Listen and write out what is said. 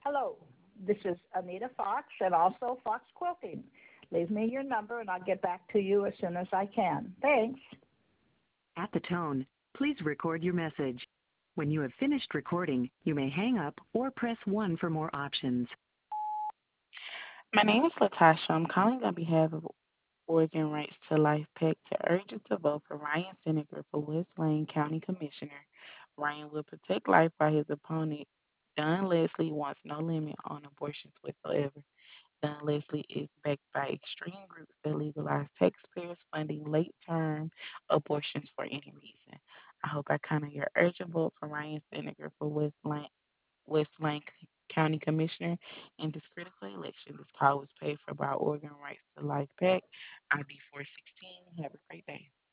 Hello, this is Anita Fox and also Fox Quilting. Leave me your number and I'll get back to you as soon as I can. Thanks. At the tone, please record your message. When you have finished recording, you may hang up or press 1 for more options. My name is Latasha. I'm calling on behalf of Oregon Rights to Life PAC to urge you to vote for Ryan Seneca for West Lane County Commissioner. Ryan will protect life while his opponent, Don Leslie, wants no limit on abortions whatsoever. Don Leslie is backed by extreme groups that legalize taxpayers funding late term abortions for any reason. I hope I kind of your urgent vote for Ryan Seneca for West Lane County Commissioner in this critical election. This call was paid for by Oregon Rights to Life PAC, ID 416. Have a great day.